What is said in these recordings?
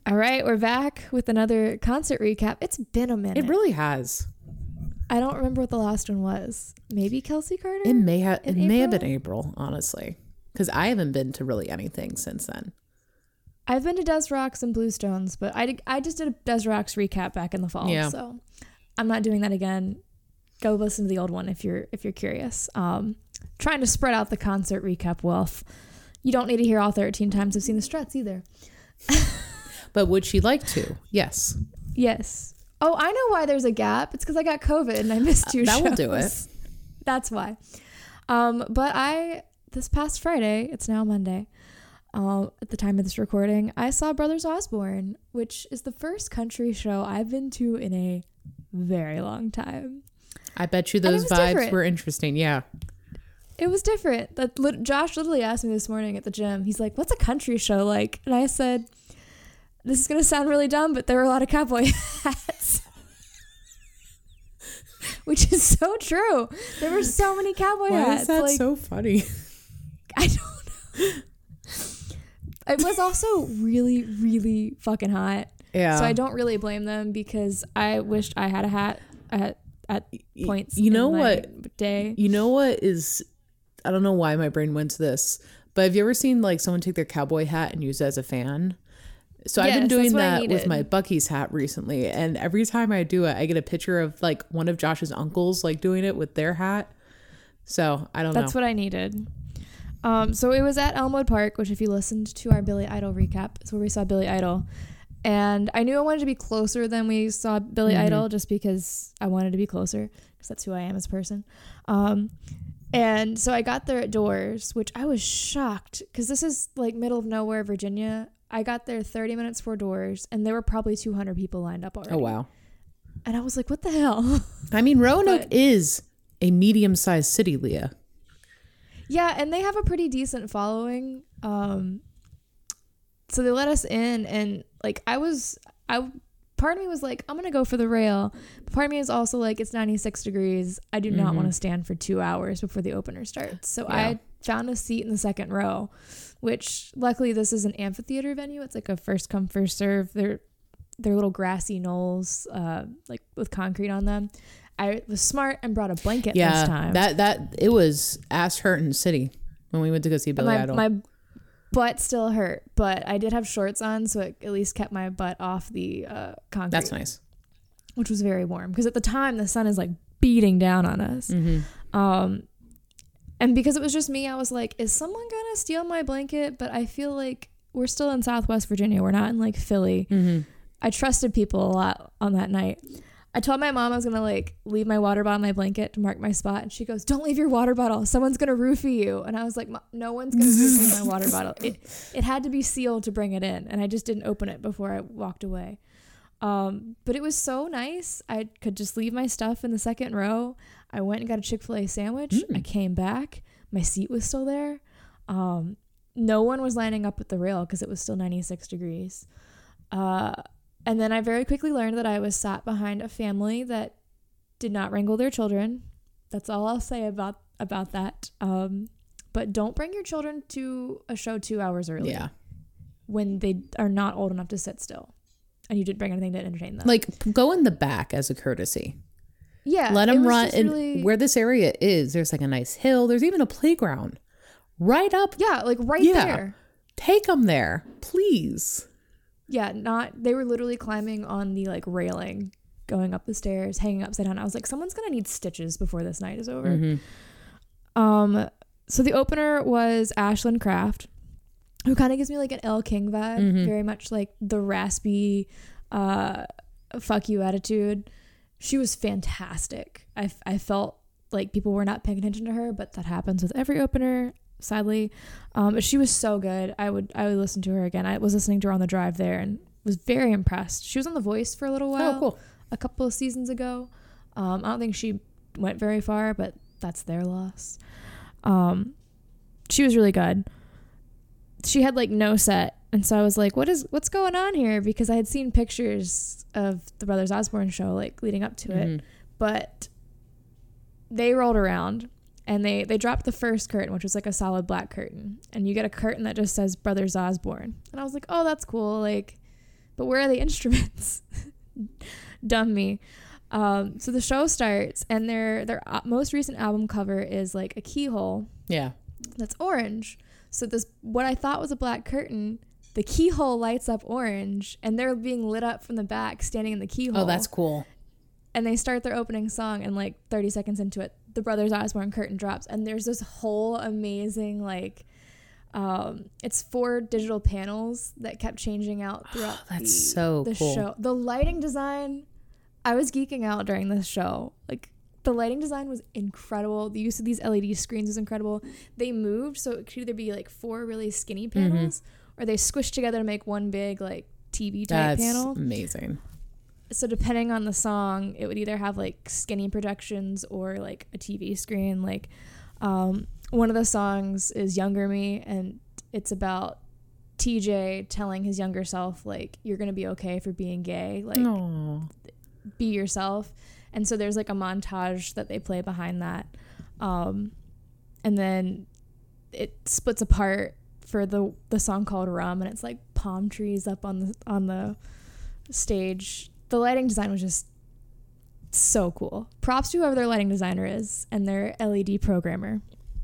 All right, we're back with another concert recap. It's been a minute. It really has. I don't remember what the last one was. Maybe Kelsey Carter? It may have been April, honestly, because I haven't been to really anything since then. I've been to Des Rocks and Bluestones, but I just did a Des Rocks recap back in the fall, so I'm not doing that again. Go listen to the old one if you're curious. Trying to spread out the concert recap wealth. You don't need to hear all 13 times I've seen the Struts either. But would she like to? Yes. Yes. Oh, I know why there's a gap. It's because I got COVID and I missed two shows. That will do it. That's why. But this past Friday, it's now Monday, at the time of this recording, I saw Brothers Osborne, which is the first country show I've been to in a very long time. I bet you those vibes were interesting. Yeah. It was different. Josh literally asked me this morning at the gym. He's like, what's a country show like? And I said, this is going to sound really dumb, but there were a lot of cowboy hats. Which is so true. There were so many cowboy hats. Why is that so funny? I don't know. It was also really, really fucking hot. Yeah. So I don't really blame them because I wished I had a hat at points in my what day. You know what is... I don't know why my brain went to this, but have you ever seen like someone take their cowboy hat and use it as a fan? So yes, I've been doing that with my Buc-ee's hat recently, and every time I do it, I get a picture of like one of Josh's uncles like doing it with their hat. So I don't know. That's what I needed. So it was at Elmwood Park, which if you listened to our Billy Idol recap, it's where we saw Billy Idol. And I knew I wanted to be closer than we saw Billy Idol just because I wanted to be closer because that's who I am as a person. And so I got there at doors, which I was shocked because this is like middle of nowhere, Virginia. I got there 30 minutes before doors and there were probably 200 people lined up already. Oh, wow. And I was like, what the hell? I mean, Roanoke is a medium-sized city, Leah. Yeah, and they have a pretty decent following. So they let us in and like part of me was like, I'm going to go for the rail. But part of me is also like, it's 96 degrees. I do not want to stand for 2 hours before the opener starts. So I found a seat in the second row, which luckily this is an amphitheater venue. It's like a first come, first serve. They're little grassy knolls, like with concrete on them. I was smart and brought a blanket this time. It was ass hurting city when we went to go see Billy Idol. My butt still hurt, but I did have shorts on, so it at least kept my butt off the concrete. That's nice. Which was very warm because at the time the sun is like beating down on us. And because it was just me, I was like, is someone gonna steal my blanket? But I feel like we're still in Southwest Virginia. We're not in like Philly. I trusted people a lot on that night. I told my mom I was gonna like leave my water bottle in my blanket to mark my spot, and she goes, "Don't leave your water bottle. Someone's gonna roofie you." And I was like, "No one's gonna roofie my water bottle. It had to be sealed to bring it in, and I just didn't open it before I walked away." But it was so nice. I could just leave my stuff in the second row. I went and got a Chick-fil-A sandwich. I came back. My seat was still there. No one was lining up at the rail because it was still 96 degrees. And then I very quickly learned that I was sat behind a family that did not wrangle their children. That's all I'll say about that. But don't bring your children to a show 2 hours early. Yeah. When they are not old enough to sit still. And you didn't bring anything to entertain them. Like, go in the back as a courtesy. Yeah. Let them run. And where this area is, there's like a nice hill. There's even a playground right up. Yeah, like there. Take them there, please. Yeah, they were literally climbing on the like railing, going up the stairs, hanging upside down. I was like, someone's going to need stitches before this night is over. So the opener was Ashlyn Craft, who kind of gives me like an Elle King vibe, very much like the raspy, fuck you attitude. She was fantastic. I felt like people were not paying attention to her, but that happens with every opener, sadly. But she was so good. I would listen to her again. I was listening to her on the drive there and was very impressed. She was on The Voice for a little while. Oh, cool. A couple of seasons ago. I don't think she went very far, but that's their loss. She was really good. She had like no set, and so I was like, what's going on here? Because I had seen pictures of the Brothers Osborne show like leading up to it, but they rolled around and they dropped the first curtain, which was like a solid black curtain, and you get a curtain that just says Brothers Osborne, and I was like, oh, that's cool. Like, but where are the instruments? Dumb me. So the show starts, and their most recent album cover is like a keyhole. Yeah. That's orange. So this, what I thought was a black curtain, the keyhole lights up orange, and they're being lit up from the back, standing in the keyhole. Oh, that's cool. And they start their opening song, and like 30 seconds into it, the Brothers Osborne curtain drops, and there's this whole amazing like, it's 4 digital panels that kept changing out throughout the cool. show. The lighting design, I was geeking out during this show. Like, the lighting design was incredible. The use of these LED screens was incredible. They moved, so it could either be like 4 really skinny panels, or they squished together to make one big like TV type panel. That's amazing. So depending on the song, it would either have like skinny projections or like a TV screen. Like, one of the songs is Younger Me, and it's about TJ telling his younger self, like, you're going to be okay for being gay. Like, aww. Be yourself. And so there's like a montage that they play behind that. And then it splits apart for the song called Rum, and it's like palm trees up on the stage. The lighting design was just so cool. Props to whoever their lighting designer is and their LED programmer.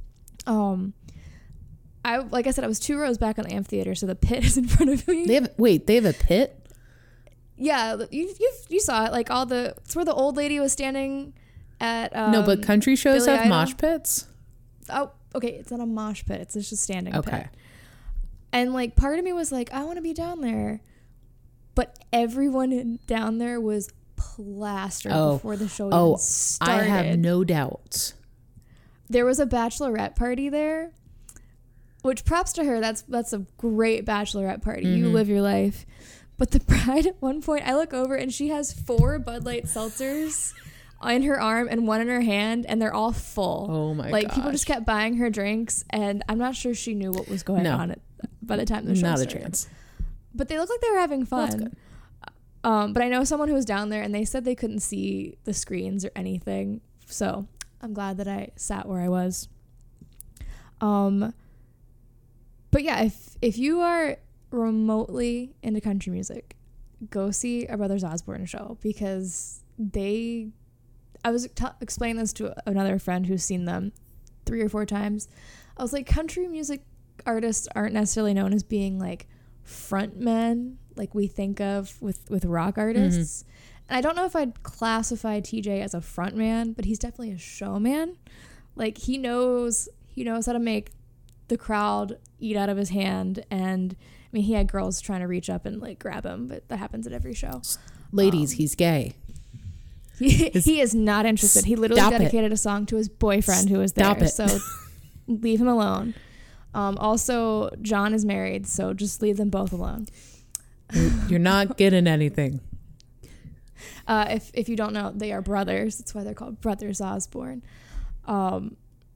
Like I said, I was 2 rows back on the amphitheater, so the pit is in front of me. They have a pit? Yeah, you saw it. Like it's where the old lady was standing at. No, but country shows Billy have Idol. mosh pits. Oh, okay. It's not a mosh pit. It's just a standing pit. And like part of me was like, I want to be down there, but everyone down there was plastered before the show even started. I have no doubts. There was a bachelorette party there, which props to her. That's a great bachelorette party. You live your life. But the bride, at one point, I look over and she has 4 Bud Light seltzers in her arm and 1 in her hand, and they're all full. Oh my god! Like, people just kept buying her drinks, and I'm not sure she knew what was going on by the time the show started. Not a chance. But they looked like they were having fun. Well, that's good. But I know someone who was down there, and they said they couldn't see the screens or anything. So I'm glad that I sat where I was. But yeah, if you are remotely into country music, go see a Brothers Osborne show, because I was explaining this to another friend who's seen them 3 or 4 times. I was like, country music artists aren't necessarily known as being like front men like we think of with rock artists. And I don't know if I'd classify TJ as a front man, but he's definitely a showman. Like, he knows how to make the crowd eat out of his hand. And I mean, he had girls trying to reach up and like grab him, but that happens at every show. Ladies, he's gay. He is not interested. He literally dedicated a song to his boyfriend who was there. So leave him alone. Also, John is married, so just leave them both alone. You're not getting anything. If you don't know, they are brothers. That's why they're called Brothers Osborne. I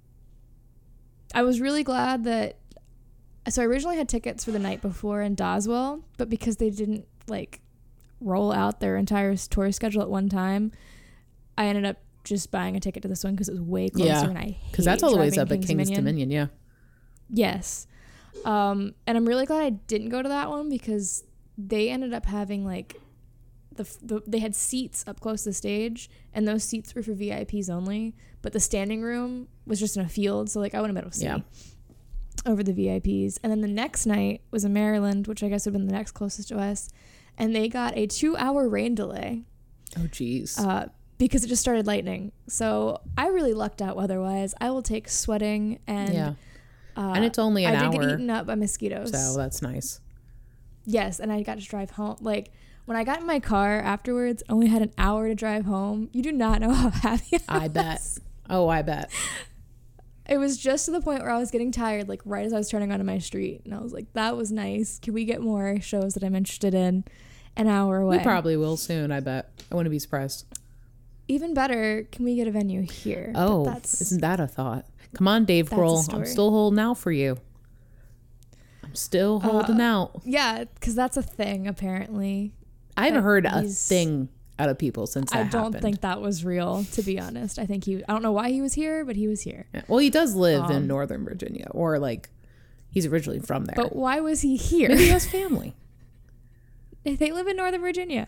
was really glad that. So I originally had tickets for the night before in Doswell, but because they didn't like roll out their entire tour schedule at one time, I ended up just buying a ticket to this one because it was way closer. And I because that's all the ways up at King's Dominion. Yeah. Yes. And I'm really glad I didn't go to that one, because they ended up having like they had seats up close to the stage, and those seats were for VIPs only, but the standing room was just in a field, so like I wouldn't have been able to see over the VIPs. And then the next night was in Maryland, which I guess would have been the next closest to us, and they got a 2-hour rain delay. Oh geez. Because it just started lightning. So I really lucked out weather-wise. I will take sweating and and it's only an hour. I did get eaten up by mosquitoes. So that's nice. Yes, and I got to drive home. Like, when I got in my car afterwards, only had an hour to drive home. You do not know how happy I bet. Oh, I bet. It was just to the point where I was getting tired, like right as I was turning onto my street. And I was like, that was nice. Can we get more shows that I'm interested in an hour away? We probably will soon, I bet. I wouldn't be surprised. Even better, can we get a venue here? Oh, isn't that a thought? Come on, Dave Grohl. I'm still holding out for you. I'm still holding out. Yeah, because that's a thing, apparently. I haven't heard a thing out of people since that happened. I don't think that was real, to be honest. I don't know why he was here, but he was here. Yeah. Well, he does live in Northern Virginia, or like he's originally from there. But why was he here? Maybe he has family. They live in Northern Virginia.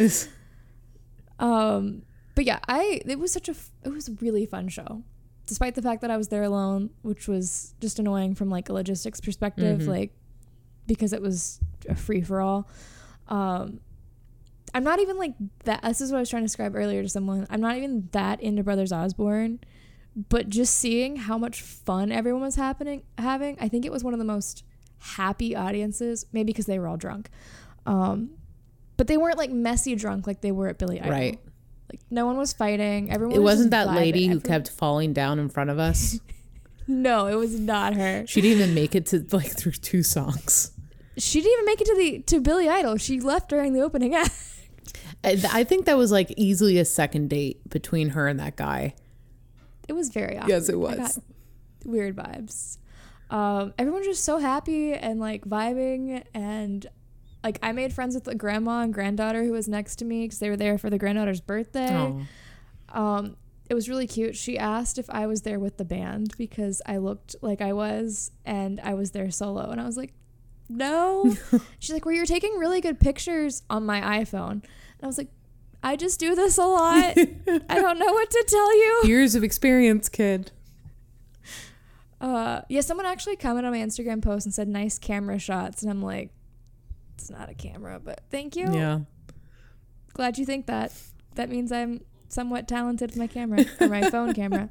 But yeah, it was a really fun show. Despite the fact that I was there alone, which was just annoying from like a logistics perspective, like because it was a free for all. I'm not even like that. This is what I was trying to describe earlier to someone. I'm not even that into Brothers Osborne, but just seeing how much fun everyone was having, I think it was one of the most happy audiences, maybe because they were all drunk. But they weren't like messy drunk like they were at Billy Idol. Right. Like no one was fighting. Everyone. It wasn't that lady who kept falling down in front of us. No, it was not her. She didn't even make it to like through 2 songs. She didn't even make it to Billy Idol. She left during the opening act. I think that was like easily a second date between her and that guy. It was very awkward. Yes, it was. I got weird vibes. Everyone was just so happy and like vibing, and like I made friends with the grandma and granddaughter who was next to me because they were there for the granddaughter's birthday. Oh. It was really cute. She asked if I was there with the band because I looked like I was, and I was there solo, and I was like, no. She's like, well, you're taking really good pictures on my iPhone. And I was like, I just do this a lot. I don't know what to tell you. Years of experience, kid. Yeah, someone actually commented on my Instagram post and said nice camera shots, and I'm like, it's not a camera, but thank you. Yeah. Glad you think that. That means I'm somewhat talented with my camera or my phone camera.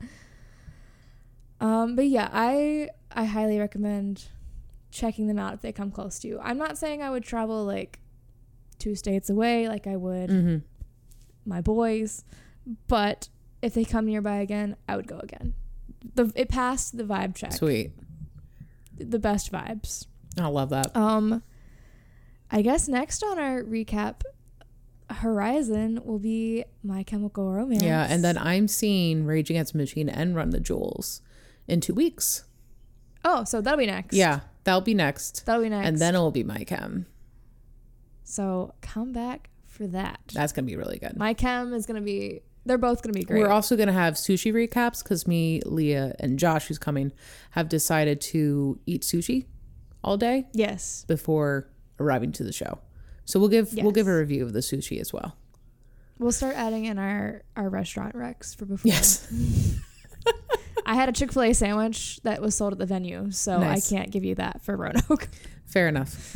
But yeah, I highly recommend checking them out if they come close to you. I'm not saying I would travel like 2 states away like I would my boys, but if they come nearby again, I would go again. It passed the vibe check. Sweet. The best vibes. I love that. I guess next on our recap horizon will be My Chemical Romance. Yeah, and then I'm seeing Rage Against the Machine and Run the Jewels in 2 weeks. Oh, so that'll be next. Yeah, that'll be next. That'll be next. And then it'll be My Chem. So come back for that. That's going to be really good. My Chem is going to be... They're both going to be great. We're also going to have sushi recaps because me, Leah, and Josh, who's coming, have decided to eat sushi all day. Yes. Before arriving to the show. So we'll give a review of the sushi as well. We'll start adding in our restaurant recs for before. Yes. I had a Chick-fil-A sandwich that was sold at the venue, so nice. I can't give you that for Roanoke. Fair enough.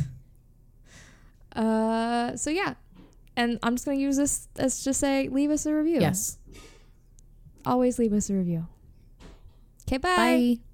So yeah. And I'm just going to use this as just say, leave us a review. Yes. Always leave us a review. Okay, bye. Bye.